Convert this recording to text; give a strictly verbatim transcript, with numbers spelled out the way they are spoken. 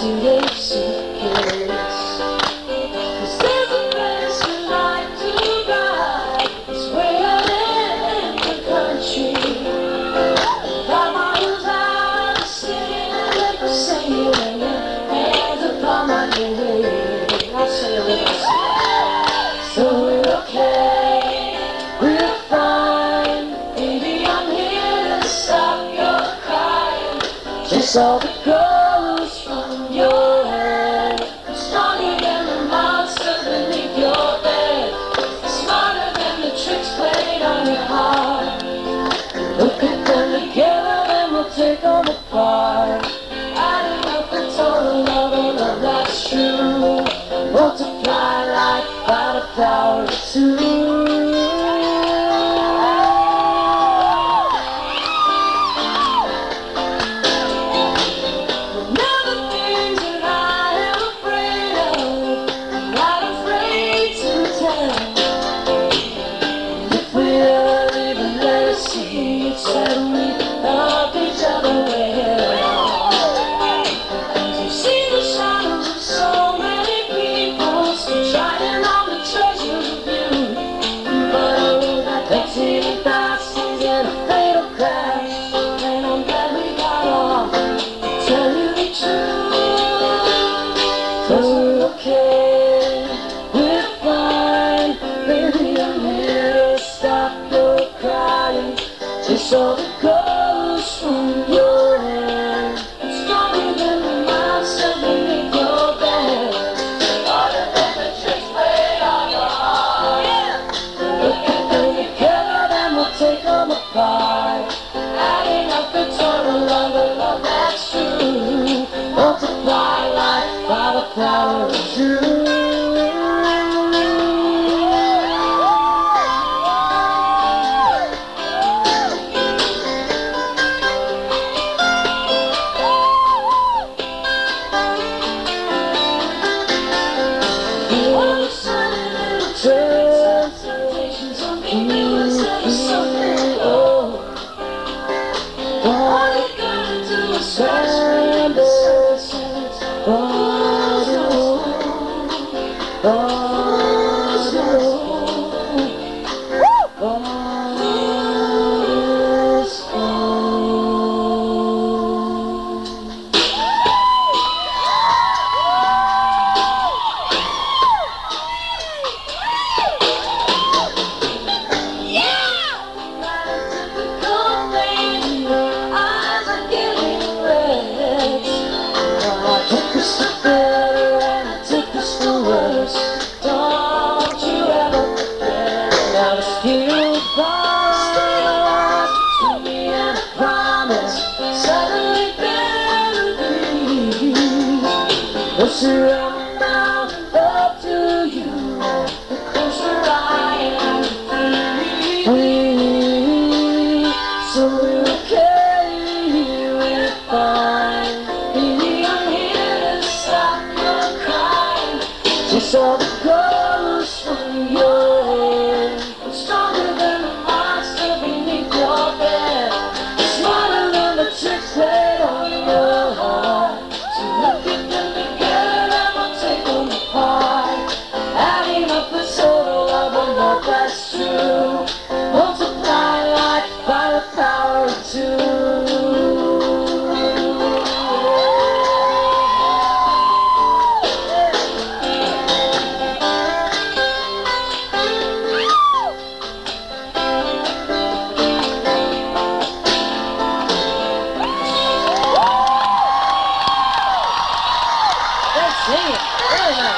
two-day suitcase. 'Cause there's a place we like to ride. It's way out in the country. Five miles out of the city, and they were saying, hands upon my knee. I'll say a little. So we're okay, we're fine. Baby, I'm here to stop your crying. Just all the goes from your head. Stronger than the monster beneath your bed. Smarter than the tricks played on your heart. Look at them together, then we'll take them apart. Adding up the total of all love that's true. Multiply life by the power of two. Okay, we're fine. Baby, I'm here to stop your crying. Just all the goes from your head. Stronger than the monster beneath your bed. Harder than the tricks played on your heart. Yeah. Look at them together, then we'll take them apart. Adding up the total of the love that's true. Multiply life by the power of two. Don't you ever forget how to steal bars to me and a promise. Suddenly better these. Closer I'm now up to you. The closer I am to free. So we're okay, we're fine. Baby, I'm here to stop your crying. Just all the goes from your head. I'm stronger than the monster beneath your bed. Smarter than the tricks played on your heart. So look at them together and we'll take them apart. Adding up the total of a love that's true. Multiply life by the power of two. Sing it. Really nice.